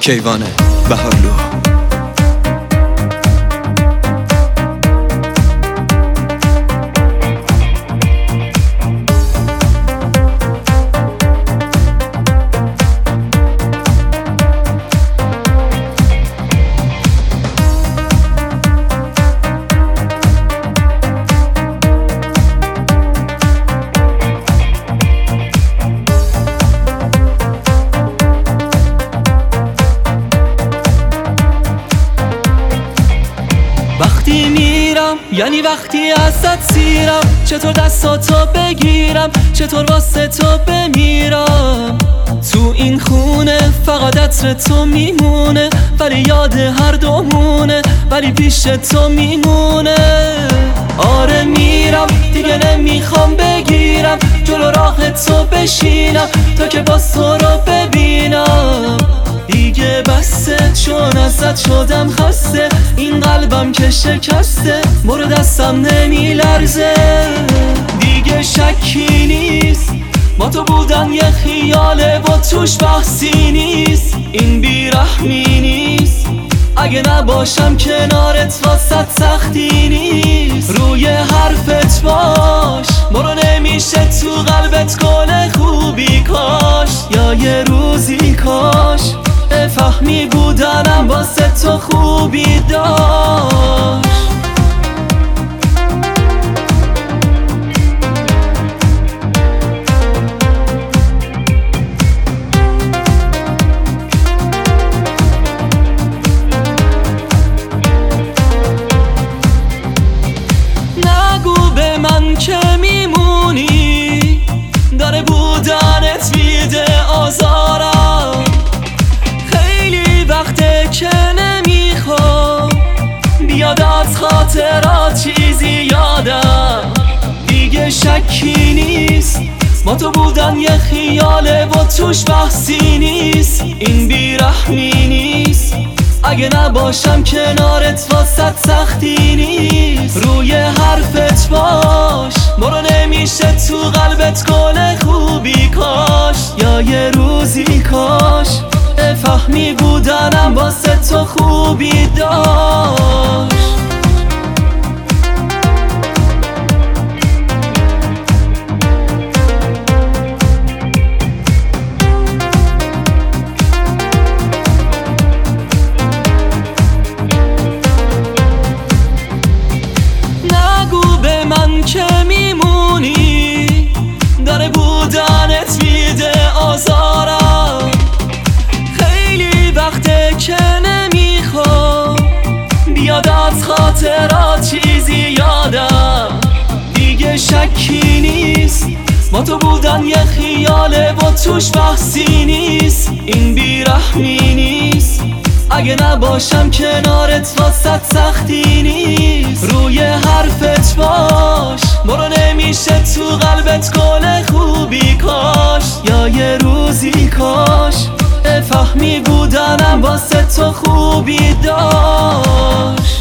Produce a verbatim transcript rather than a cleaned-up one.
کیوان بهارلو. وقتی میرم یعنی وقتی ازت سیرم، چطور دستاتو بگیرم، چطور واسه تو بمیرم. تو این خونه فقط عطر تو میمونه، ولی یاد هر دومونه، ولی پیش تو میمونه. آره میرم دیگه نمیخوام بگیرم، جلو راه تو بشینم تا که باز تو رو ببینم. دیگه بسته چون ازت شدم خسته، این قلبم که شکسته برو دستم نمیلرزه. دیگه شکی نیست با تو بودن یه خیاله و توش بحثی نیست، این بیرحمی نیست اگه نباشم کنارت واسه سختی نیست. روی حرفت باش برو نمیشه تو قلبت کنه خوبی کاش، یا یه روزی کاش فهمی بودنم واسه تو خوبی داشت. نگو به من که میمونی، داره بودنت میده آزارم. وقته که نمیخوام بیاد از خاطرات چیزی یادم. دیگه شکی نیست با تو بودن یه خیاله و توش بحثی نیست، این بیرحمی نیست اگه نباشم کنارت واسه سختی نیست. روی حرفت باش برو نمیشه تو قلبت کنه خوبی کاش، یا یه روزی کاش فهمی بودنم واسه تو خوبی داشت. نگو به من که میمونی، داره بودنت میده آزارم. وقته که نمیخوام بیاد از خاطرات چیزی یادم. دیگه شکی نیست با تو بودن یه خیاله و توش بحثی نیست، این بیرحمی نیست اگه نباشم کنارت واسه سختی نیست. روی حرفت باش برو نمیشه تو قلبت کنه خوبی کاش، یا یه روزی کاش فهمی بودنم واسه تو خوبی داشت.